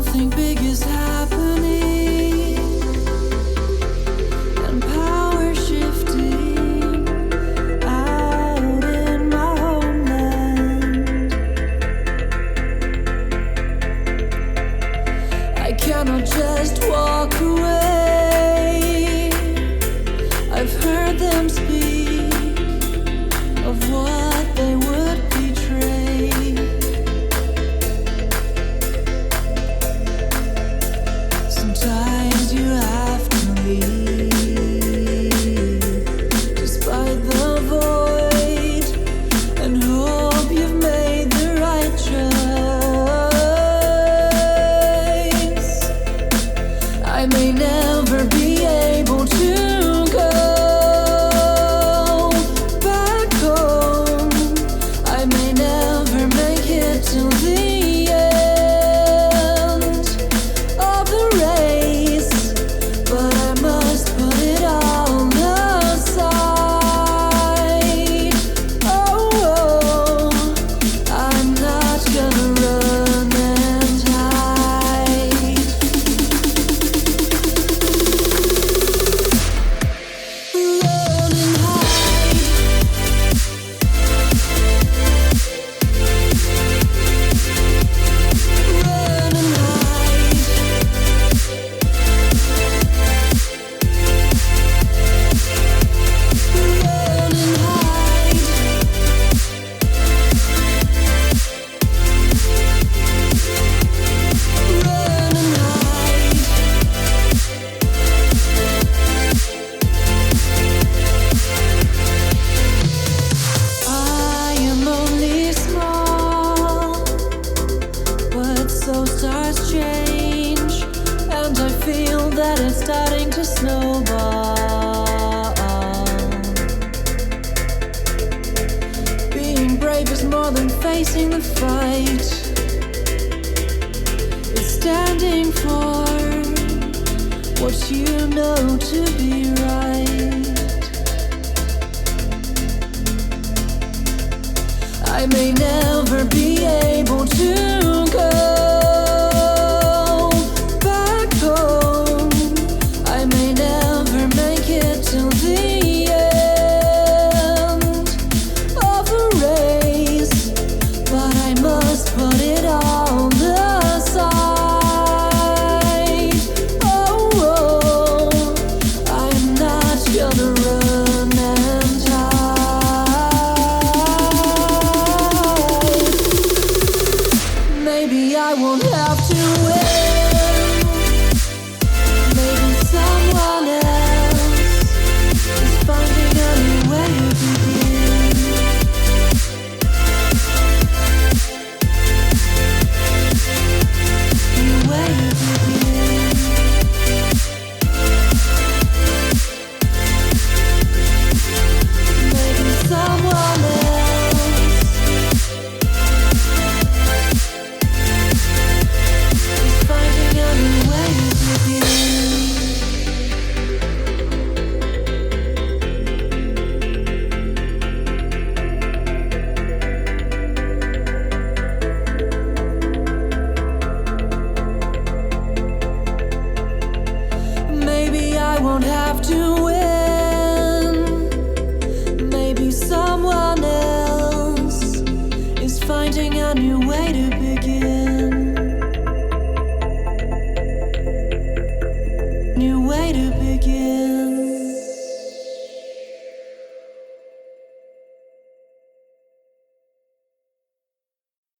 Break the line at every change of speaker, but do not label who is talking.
Something big is happening, and power shifting out in my homeland. I cannot just walk away. I've heard them speak of what they would betray. Sometimes you have to leave, despite the void, and hope you've made the right choice. I may never be able to go back home. I may never make it till the end of the race, but I must put it all aside. Oh, I'm not gonna run and hide. Run and hide. Run and hide. Run and hide. Run and hide. I am only small, but so stars change, and I feel that it's starting to snowball. Being brave is more than facing the fight. It's standing for what you know to be right. I may never be able to go back home. I may never make it till the end of the race, but I must put it all aside. Oh, I'm not gonna run and hide. Maybe I won't have to win. Maybe someone else is finding a new way to begin. New way to begin. Maybe someone else is finding a new way to begin. Maybe I won't have to win. Maybe someone else is finding a new way to begin. New way to begin.